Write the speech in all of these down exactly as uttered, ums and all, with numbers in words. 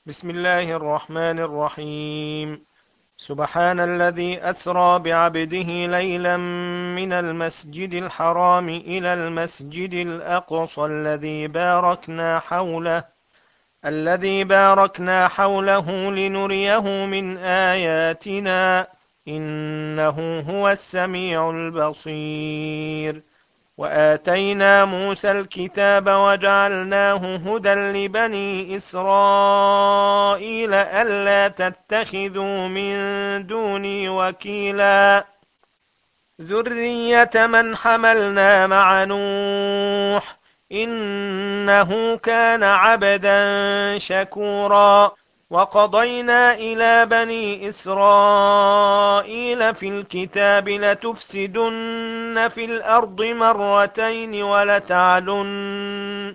بسم الله الرحمن الرحيم. سبحان الذي أسرى بعبده ليلا من المسجد الحرام إلى المسجد الأقصى الذي باركنا حوله الذي باركنا حوله لنريه من آياتنا إنه هو السميع البصير. وآتينا موسى الكتاب وجعلناه هدى لبني إسرائيل ألا تتخذوا من دوني وكيلا ذرية من حملنا مع نوح إنه كان عبدا شكورا. وقضينا إلى بني إسرائيل في الكتاب لتفسدن في الأرض مرتين ولتعلن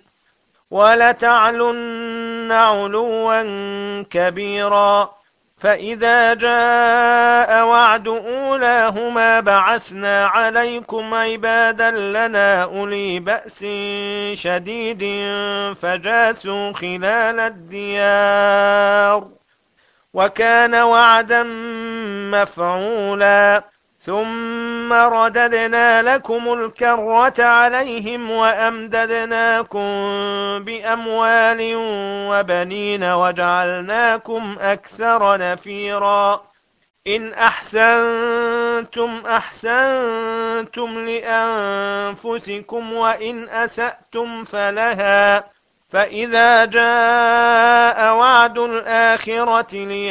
ولتعلن علوا كبيرا. فإذا جاء وعد أولاهما بعثنا عليكم عبادا لنا أولي بأس شديد فجاسوا خلال الديار وكان وعدا مفعولا. ثم رددنا لكم الكرة عليهم وأمددناكم بأموال وبنين وجعلناكم أكثر نفيرا. إن أحسنتم أحسنتم لأنفسكم وإن أسأتم فلها. فإذا جاء وعد الآخرة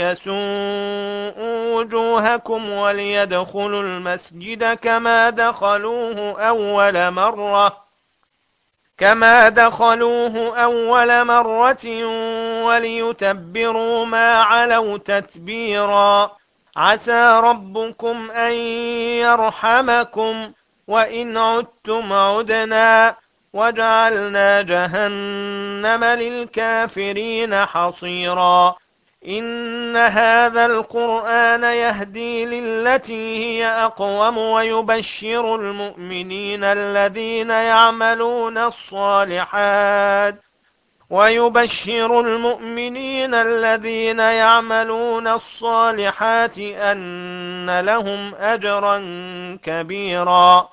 ليسوءوا وجوهكم وليدخلوا المسجد كما دخلوه أول مرة كما دخلوه أول مرة وليتبروا ما علوا تتبيرا. عسى ربكم أن يرحمكم وإن عدتم عدنا وجعلنا جهنم للكافرين حصيرا. إن هذا القرآن يهدي للتي هي أقوم ويبشر المؤمنين الذين يعملون الصالحات ويبشر المؤمنين الذين يعملون الصالحات أن لهم أجرا كبيرا.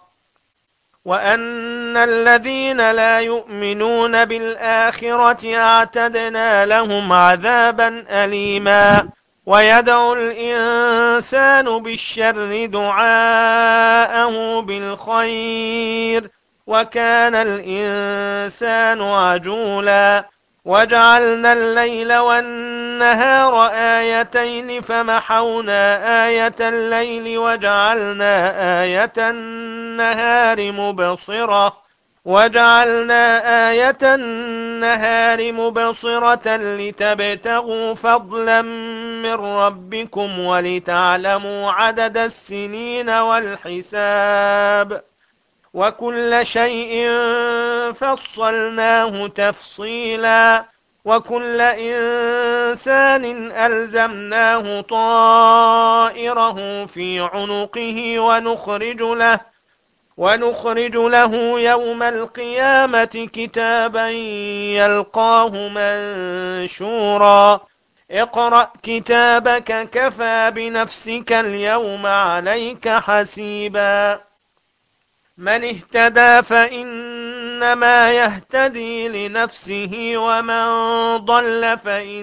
وأن الذين لا يؤمنون بالآخرة أعتدنا لهم عذابا أليما. ويدعو الإنسان بالشر دعاءه بالخير وكان الإنسان عجولا. وجعلنا الليل والنهار آيتين فمحونا آية الليل وجعلنا آية النهار مبصرة وجعلنا آية النهار مبصرة لتبتغوا فضلا من ربكم ولتعلموا عدد السنين والحساب وكل شيء فصلناه تفصيلا. وكل إنسان ألزمناه طائره في عنقه ونخرج له ونخرج له يوم القيامة كتابا يلقاه منشورا. اقرأ كتابك كفى بنفسك اليوم عليك حسيبا. من اهتدى فإنما يهتدي لنفسه ومن ضل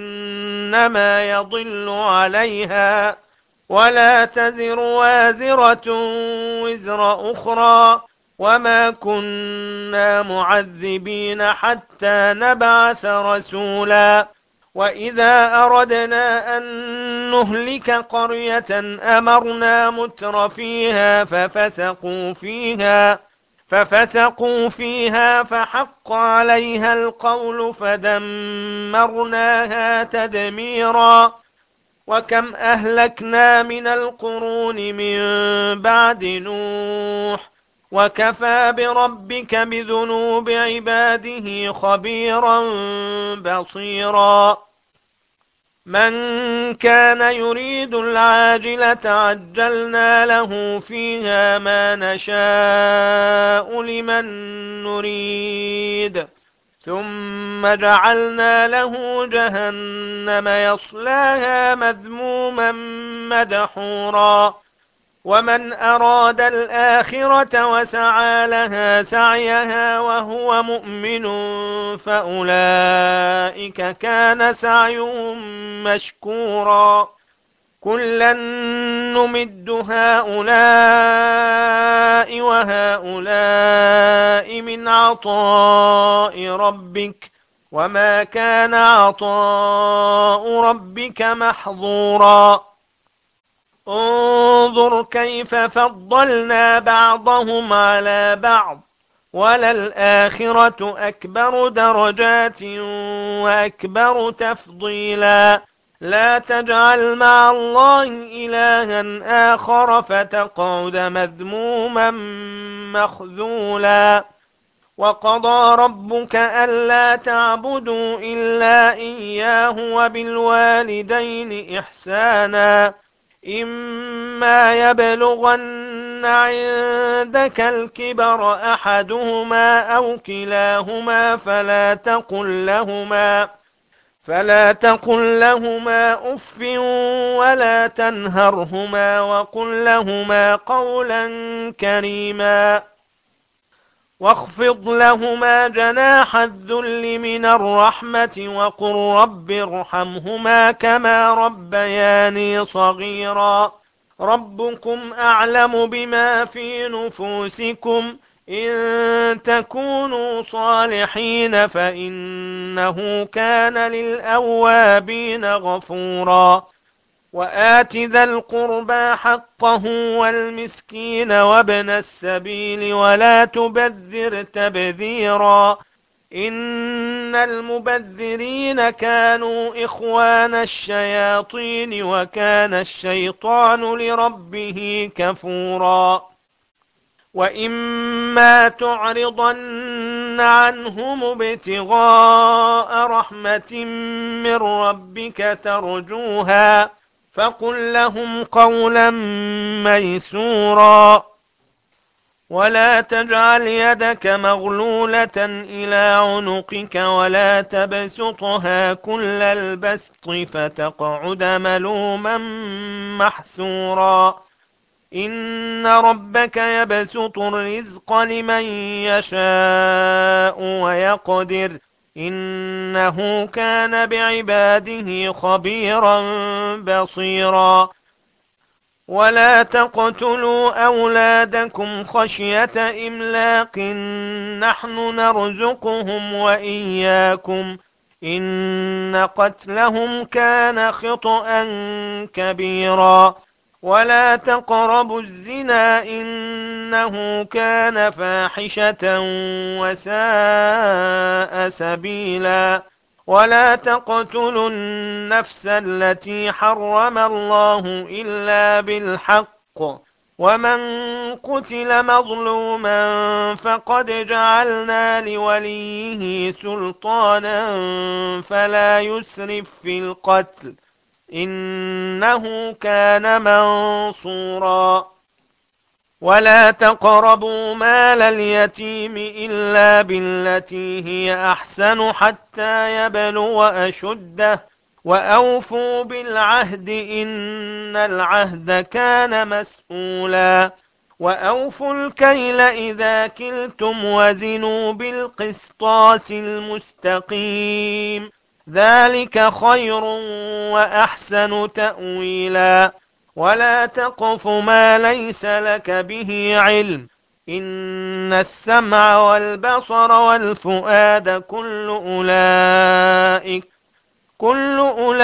فإنما يضل عليها ولا تزر وازرة وزر أخرى وما كنا معذبين حتى نبعث رسولا. وإذا أردنا أن نهلك قرية أمرنا متر فيها ففسقوا فيها ففسقوا فيها فحق عليها القول فدمرناها تدميرا. وكم أهلكنا من القرون من بعد نوح وكفى بربك بذنوب عباده خبيرا بصيرا. من كان يريد العاجلة عجلنا له فيها ما نشاء لمن نريد ثم جعلنا له جهنم يصلاها مذموما مدحورا ومن أراد الآخرة وسعى لها سعيها وهو مؤمن فأولئك كان سعيهم مشكورا كلا نمد هؤلاء وهؤلاء من عطاء ربك وما كان عطاء ربك محظورا انظر كيف فضلنا بعضهم على بعض وللآخرة أكبر درجات وأكبر تفضيلا لا تجعل مع الله إلها آخر فتقعد مذموما مخذولا وقضى ربك ألا تعبدوا إلا إياه وبالوالدين إحسانا إما يبلغن عندك الكبر أحدهما أو كلاهما فلا تقل لهما فلا تقل لهما أف ولا تنهرهما وقل لهما قولا كريما واخفض لهما جناح الذل من الرحمة وقل رب ارحمهما كما ربياني صغيرا ربكم أعلم بما في نفوسكم إن تكونوا صالحين فإنه كان للأوابين غفورا وآت ذا القربى حقه والمسكين وابن السبيل ولا تبذر تبذيرا إن المبذرين كانوا إخوان الشياطين وكان الشيطان لربه كفورا وإما تعرضن عنهم ابتغاء رحمة من ربك ترجوها فقل لهم قولا ميسورا ولا تجعل يدك مغلولة إلى عنقك ولا تبسطها كل البسط فتقعد ملوما محسورا إن ربك يبسط الرزق لمن يشاء ويقدر إنه كان بعباده خبيرا بصيرا ولا تقتلوا أولادكم خشية إملاق نحن نرزقهم وإياكم إن قتلهم كان خطأ كبيرا ولا تقربوا الزنا إنه كان فاحشة وساء سبيلا ولا تقتلوا النفس التي حرم الله إلا بالحق ومن قتل مظلوما فقد جعلنا لوليه سلطانا فلا يسرف في القتل إنه كان منصورا ولا تقربوا مال اليتيم إلا بالتي هي أحسن حتى يبلغ أشده وأوفوا بالعهد إن العهد كان مسؤولا وأوفوا الكيل إذا كلتم وزنوا بالقسطاس المستقيم ذلك خير وأحسن تأويلا ولا تقف ما ليس لك به علم إن السمع والبصر والفؤاد كل أولئك كل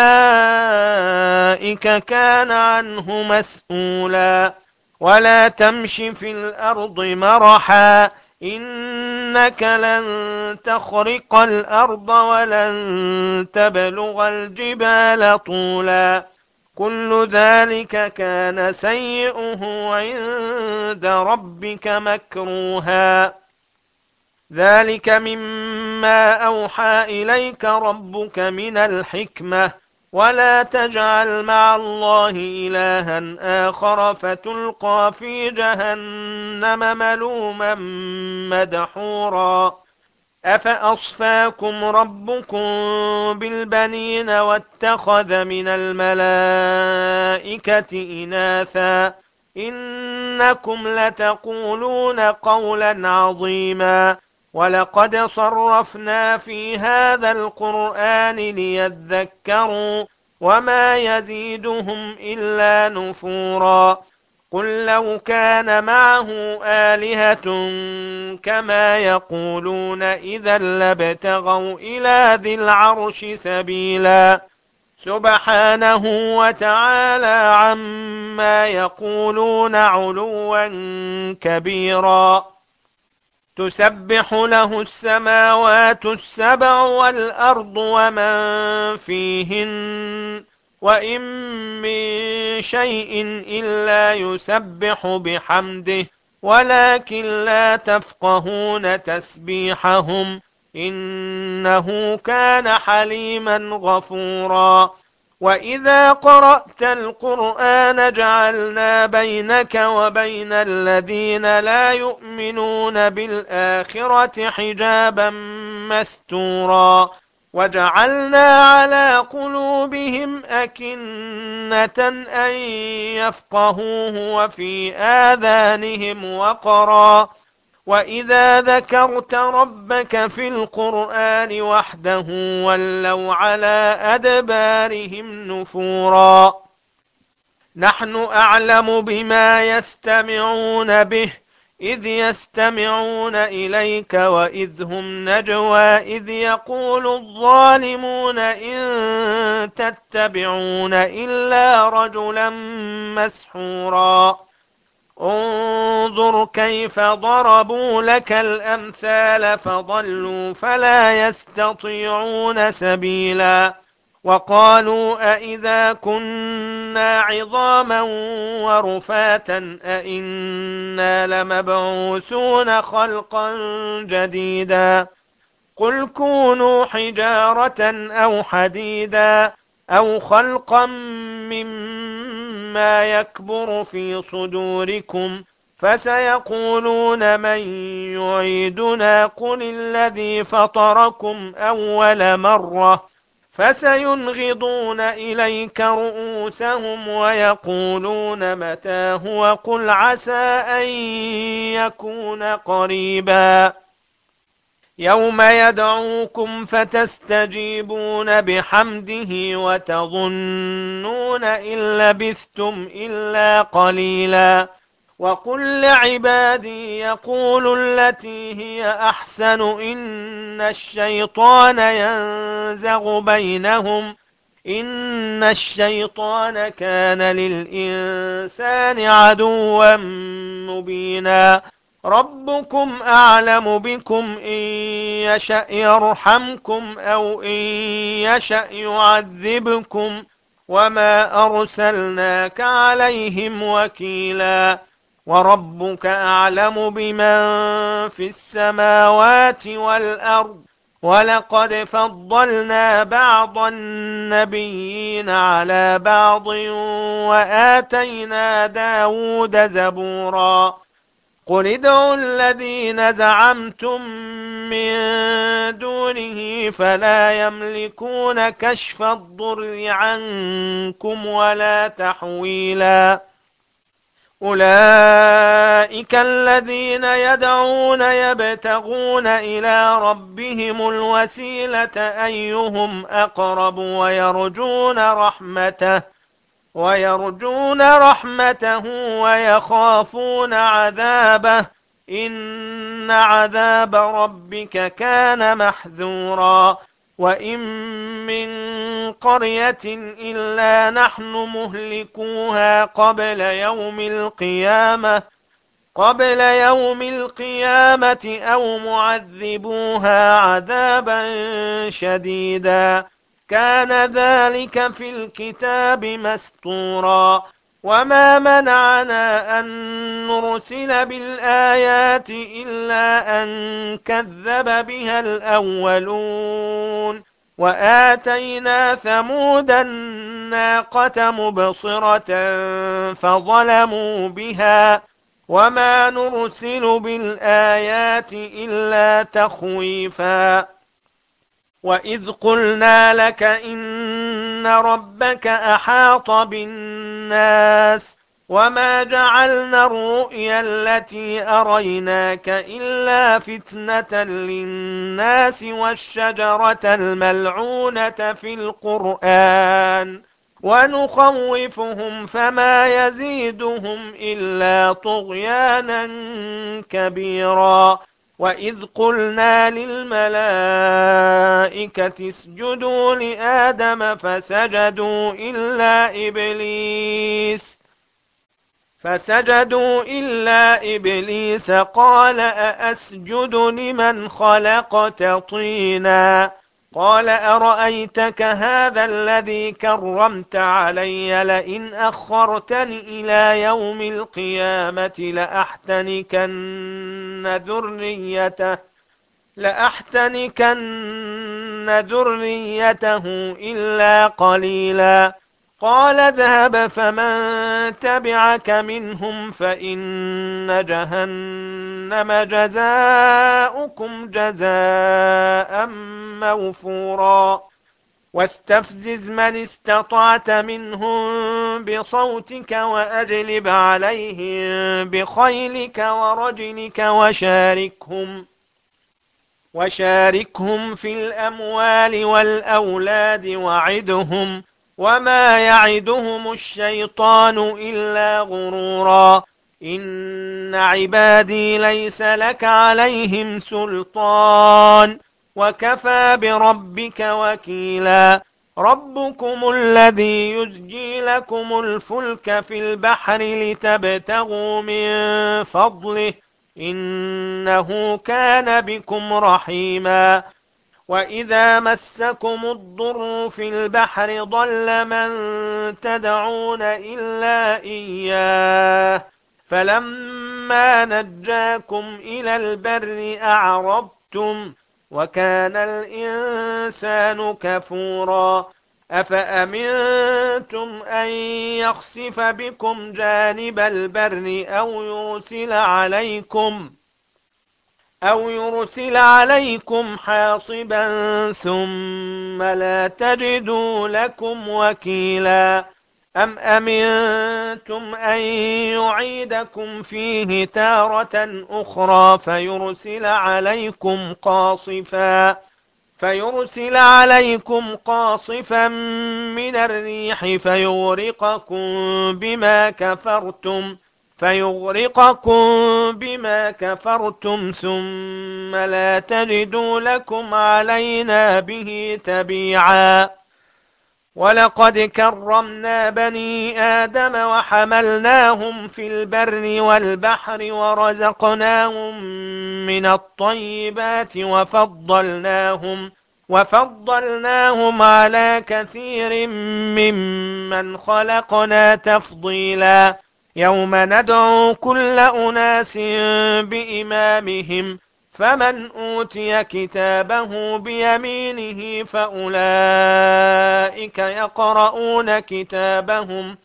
أولئك كان عنه مسؤولا ولا تمش في الأرض مرحا إنك لن تخرق الأرض ولن تبلغ الجبال طولا كل ذلك كان سيئه عند ربك مكروها ذلك مما أوحى إليك ربك من الحكمة ولا تجعل مع الله إلها آخر فتلقى في جهنم ملوما مدحورا أفأصفاكم ربكم بالبنين واتخذ من الملائكة إناثا إنكم لتقولون قولا عظيما ولقد صرفنا في هذا القرآن ليذكروا وما يزيدهم إلا نفورا قل لو كان معه آلهة كما يقولون إذا لابتغوا إلى ذي العرش سبيلا سبحانه وتعالى عما يقولون علوا كبيرا تسبح له السماوات السبع والأرض ومن فيهن وإن من شيء إلا يسبح بحمده ولكن لا تفقهون تسبيحهم إنه كان حليما غفورا وإذا قرأت القرآن جعلنا بينك وبين الذين لا يؤمنون بالآخرة حجابا مستورا وجعلنا على قلوبهم أكنة أن يفقهوه وفي آذانهم وقرا وإذا ذكرت ربك في القرآن وحده ولوا على أدبارهم نفورا نحن أعلم بما يستمعون به إذ يستمعون إليك وإذ هم نجوى إذ يقول الظالمون إن تتبعون إلا رجلا مسحورا انظر كيف ضربوا لك الأمثال فضلوا فلا يستطيعون سبيلا وقالوا أئذا كنا عظاما ورفاتا أئنا لمبعوثون خلقا جديدا قل كونوا حجارة أو حديدا أو خلقا مما يكبر في صدوركم فسيقولون من يعيدنا قل الذي فطركم أول مرة فسينغضون إليك رؤوسهم ويقولون متى هو قل عسى أن يكون قريبا يوم يدعوكم فتستجيبون بحمده وتظنون إن لبثتم إلا قليلا وقل لعبادي يقولوا التي هي أحسن إن الشيطان ينزغ بينهم إن الشيطان كان للإنسان عدوا مبينا ربكم أعلم بكم إن يشأ يرحمكم أو إن يشأ يعذبكم وما أرسلناك عليهم وكيلا وربك أعلم بمن في السماوات والأرض ولقد فضلنا بعض النبيين على بعض وآتينا داود زبورا قل ادعوا الذين زعمتم من دونه فلا يملكون كشف الضر عنكم ولا تحويلا أولئك الذين يدعون يبتغون إلى ربهم الوسيلة أيهم أقرب ويرجون رحمته ويرجون رحمته ويخافون عذابه إن عذاب ربك كان محذورا وإن من قرية إلا نحن مهلكوها قبل يوم القيامة قبل يوم القيامة أو معذبوها عذابا شديدا كان ذلك في الكتاب مسطورا وما منعنا أن نرسل بالآيات إلا أن كذب بها الأولون وآتينا ثمود الناقة مبصرة فظلموا بها وما نرسل بالآيات إلا تخويفا وإذ قلنا لك إن ربك أحاط بالناس وما جعلنا الرؤيا التي أريناك إلا فتنة للناس والشجرة الملعونة في القرآن ونخوفهم فما يزيدهم إلا طغيانا كبيرا وإذ قلنا للملائكة اسجدوا لآدم فسجدوا إلا إبليس فسجدوا إلا إبليس قال أأسجد لمن خلقت طينا قال أرأيتك هذا الذي كرمت علي لئن أخرتني إلى يوم القيامة لأحتنكن ذريته لأحتنكن ذريته إلا قليلا قال اذهب فمن تبعك منهم فإن جهنم جزاؤكم جزاء موفورا واستفزز من استطعت منهم بصوتك وأجلب عليهم بخيلك ورجلك وشاركهم وشاركهم في الأموال والأولاد وعدهم وما يعدهم الشيطان إلا غرورا إن عبادي ليس لك عليهم سلطان وكفى بربك وكيلا ربكم الذي يزجي لكم الفلك في البحر لتبتغوا من فضله إنه كان بكم رحيما وإذا مسكم الضر في البحر ضل من تدعون إلا إياه فلما نجاكم إلى البر أعرضتم وكان الإنسان كفورا أفأمنتم أن يخسف بكم جانب البر أو يرسل عليكم أو يرسل عليكم حاصبا ثم لا تجدوا لكم وكيلا أم أمنتم أن يعيدكم فيه تارة أخرى فيرسل عليكم قاصفا فيرسل عليكم قاصفا من الريح فيغرقكم بما كفرتم فيغرقكم بما كفرتم ثم لا تجدوا لكم علينا به تبيعا ولقد كرمنا بني آدم وحملناهم في البر والبحر ورزقناهم من الطيبات وفضلناهم وفضلناهم على كثير ممن خلقنا تفضيلا يوم ندعو كل أناس بإمامهم فمن أوتي كتابه بيمينه فأولئك يقرؤون كتابهم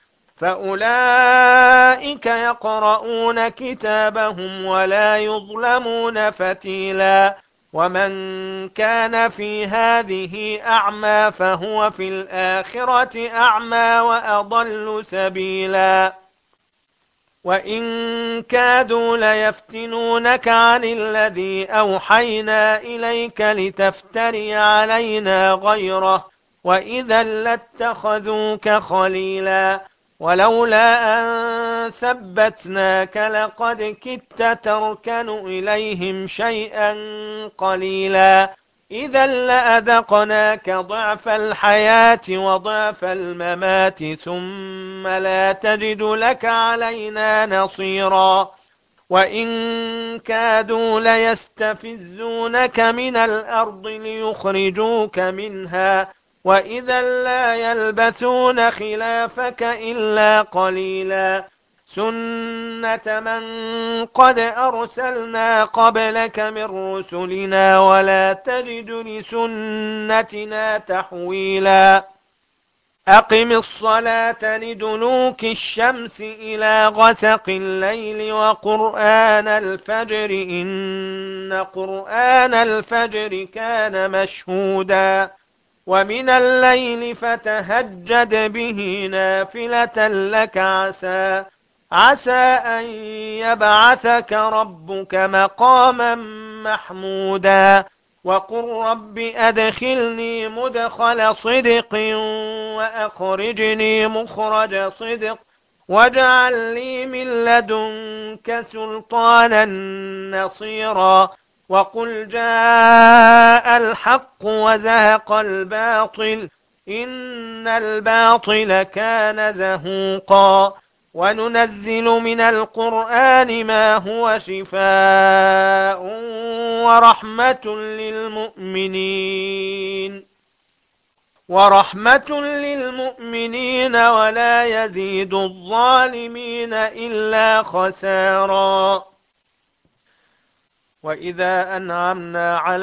فأولئك يقرؤون كتابهم ولا يظلمون فتيلا ومن كان في هذه أعمى فهو في الآخرة أعمى وأضل سبيلا وإن كادوا ليفتنونك عن الذي أوحينا إليك لتفتري علينا غيره وإذا لاتخذوك خليلا ولولا أن ثبتناك لقد كدت تركن إليهم شيئا قليلا إذا لأذقناك ضعف الحياة وضعف الممات ثم لا تجد لك علينا نصيرا وإن كادوا ليستفزونك من الأرض ليخرجوك منها وإذا لا يلبثون خلافك إلا قليلا سنة من قد أرسلنا قبلك من رسلنا ولا تجد لسنتنا تحويلا أقم الصلاة لدلوك الشمس إلى غسق الليل وقرآن الفجر إن قرآن الفجر كان مشهودا ومن الليل فتهجد به نافلة لك عسى عسى أن يبعثك ربك مقاما محمودا وقل رب أدخلني مدخل صدق وأخرجني مخرج صدق واجعل لي من لدنك سلطانا نصيرا وقل جاء الحق وزهق الباطل إن الباطل كان زهوقا وننزل من القرآن ما هو شفاء ورحمة للمؤمنين ورحمة للمؤمنين ولا يزيد الظالمين إلا خسارا وإذا أنعمنا على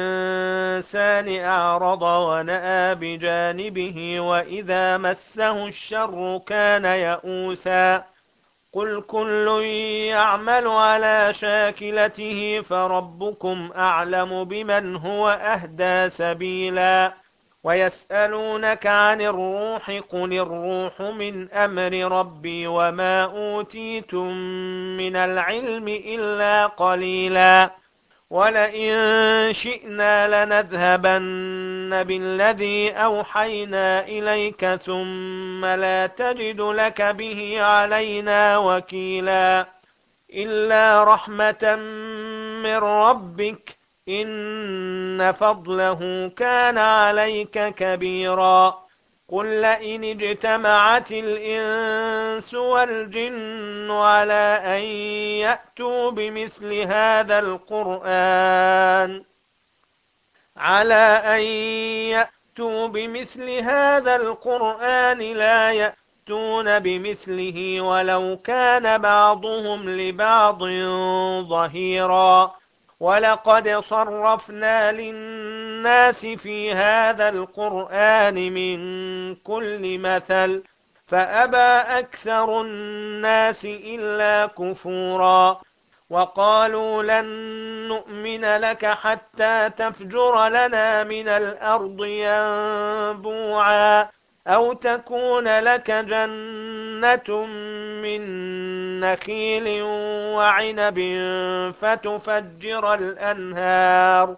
الإنسان أعرض ونأى بجانبه وإذا مسه الشر كان يئوسا قل كل يعمل على شاكلته فربكم أعلم بمن هو أهدى سبيلا ويسألونك عن الروح قل الروح من أمر ربي وما أوتيتم من العلم إلا قليلا ولئن شئنا لنذهبن بالذي أوحينا إليك ثم لا تجد لك به علينا وكيلا إلا رحمة من ربك إن فضله كان عليك كبيرا قل لئن اجتمعت الإنس والجن على أن يأتوا بمثل هذا القرآن على أن يأتوا بمثل هذا القرآن لا يأتون بمثله ولو كان بعضهم لبعض ظهيرا ولقد صرفنا للناس في هذا القرآن من كل مثل فأبى أكثر الناس إلا كفورا وقالوا لن نؤمن لك حتى تفجر لنا من الأرض ينبوعا أو تكون لك جنة من نخيل وعنب فتفجر الأنهار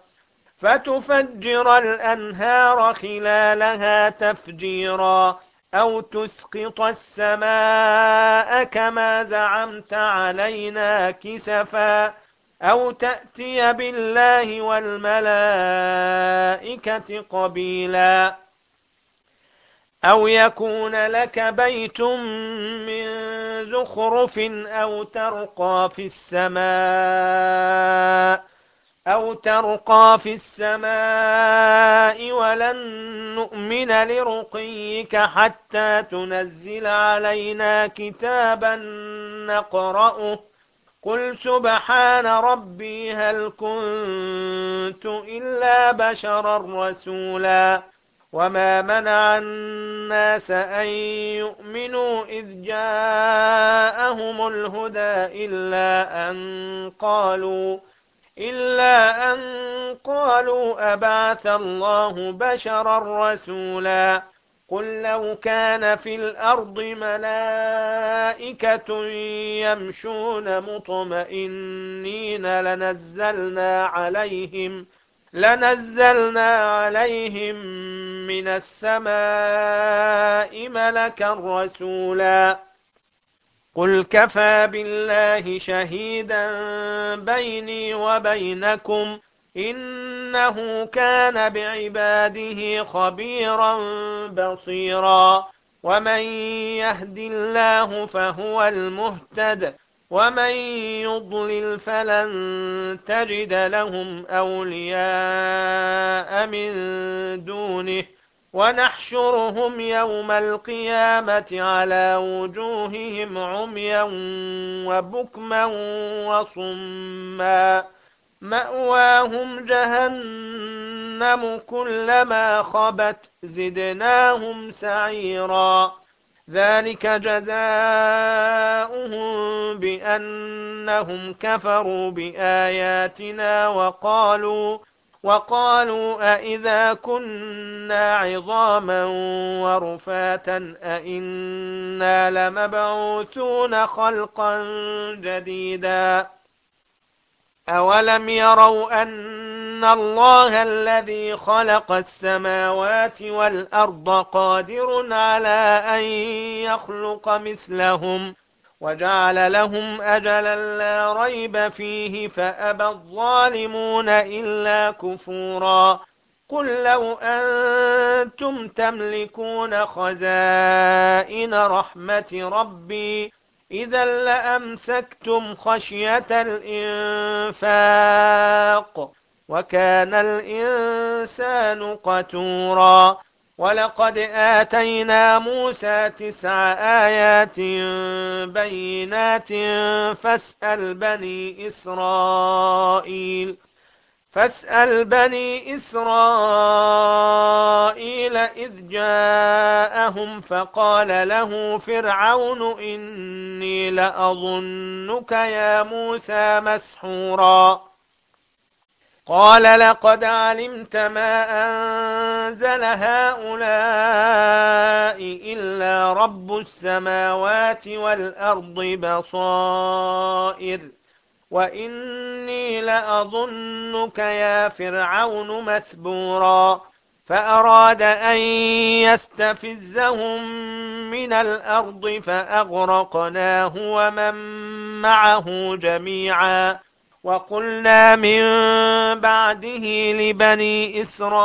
فتفجر الأنهار خلالها تفجيرا أو تسقط السماء كما زعمت علينا كسفا أو تأتي بالله والملائكة قبيلا أو يكون لك بيت من زخرف أو ترقى في السماء أو ترقى في السماء ولن نؤمن لرقيك حتى تنزل علينا كتابا نقرأه قل سبحان ربي هل كنت إلا بشرا رسولا وما منع الناس أن يؤمنوا إذ جاءهم الهدى إلا أن قالوا إلا أن قالوا أبعث الله بشرا رسولا قل لو كان في الأرض ملائكة يمشون مطمئنين لنزلنا عليهم لنزلنا عليهم من السماء ملكا رسولا قل كفى بالله شهيدا بيني وبينكم إنه كان بعباده خبيرا بصيرا ومن يهد الله فهو المهتد ومن يضلل فلن تجد لهم أولياء من دونه ونحشرهم يوم القيامة على وجوههم عميا وبكما وصما مأواهم جهنم جهنم كلما خبت زدناهم سعيرا ذلك جزاؤهم بأنهم كفروا بآياتنا وقالوا وقالوا أئذا كنا عظاما ورفاتا أئنا لمبعوثون خلقا جديدا أولم يروا أن الله الذي خلق السماوات والأرض قادر على أن يخلق مثلهم وجعل لهم أجلا لا ريب فيه فأبى الظالمون إلا كفورا قل لو أنتم تملكون خزائن رحمة ربي إذا لأمسكتم خشية الإنفاق وكان الإنسان قتورا ولقد آتينا موسى تسع آيات بينات فاسأل بني إسرائيل فاسأل بني إسرائيل إذ جاءهم فقال له فرعون إني لأظنك يا موسى مسحورا قال لقد علمت ما أنزل هؤلاء إلا رب السماوات والأرض بصائر وإني لأظنك يا فرعون مثبورا فأراد أن يستفزهم من الأرض فأغرقناه ومن معه جميعا وقلنا من بعده لبني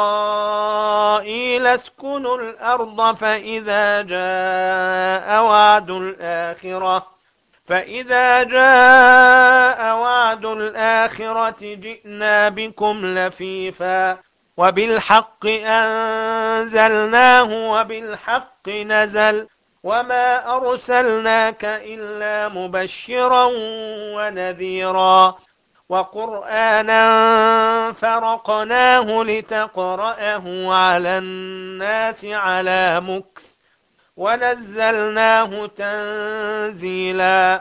إسرائيل اسكنوا الأرض فإذا جاء وعد الآخرة فإذا جاء وعد الآخرة جئنا بكم لفيفا وبالحق أنزلناه وبالحق نزل وما أرسلناك إلا مبشرا ونذيرا وقرآنا فرقناه لتقرأه على الناس على مكث ونزلناه تنزيلا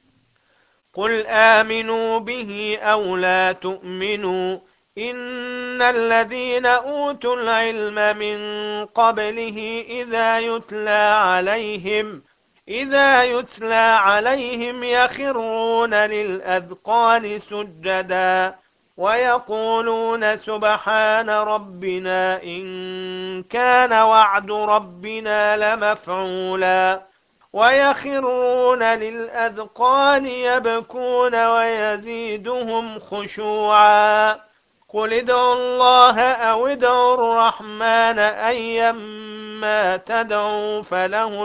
قل آمنوا به أو لا تؤمنوا إن الذين أوتوا العلم من قبله إذا يتلى عليهم إذا يتلى عليهم يخرون للأذقان سجدا ويقولون سبحان ربنا إن كان وعد ربنا لمفعولا ويخرون للأذقان يبكون ويزيدهم خشوعا قل ادعوا الله أو ادعوا الرحمن أيما تدعوا فله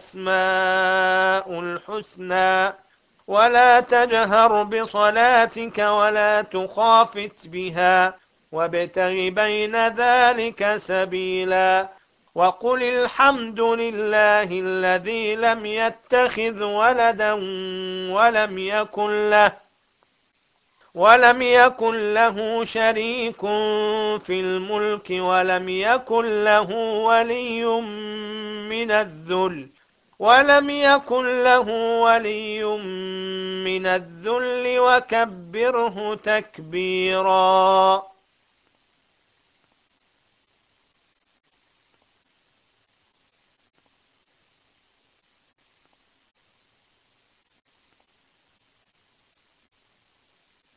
الأسماء الحسنى ولا تجهر بصلاتك ولا تخافت بها وابتغ بين ذلك سبيلا وقل الحمد لله الذي لم يتخذ ولدا ولم يكن له ولم يكن له شريك في الملك ولم يكن له ولي من الذل ولم يكن له ولي من الذل وكبره تكبيرا